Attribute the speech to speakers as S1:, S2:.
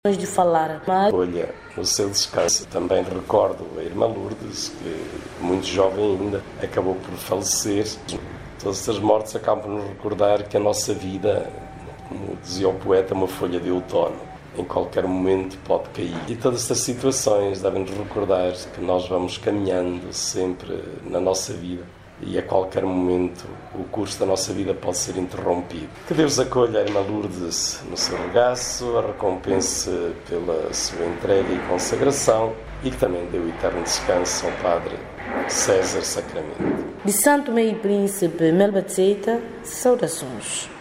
S1: de falar. Mas...
S2: Olha, no seu descanso também recordo a irmã Lourdes, que muito jovem ainda acabou por falecer. Todas estas mortes acabam por nos recordar que a nossa vida, como dizia o poeta, é uma folha de outono. Em qualquer momento pode cair. E todas estas situações devem nos recordar que nós vamos caminhando sempre na nossa vida. E a qualquer momento o curso da nossa vida pode ser interrompido. Que Deus acolha a irmã Lourdes no seu regaço, a recompense pela sua entrega e consagração e que também dê o eterno descanso ao Padre César Sacramento.
S1: De Santo Meio Príncipe Melbatseta, saudações.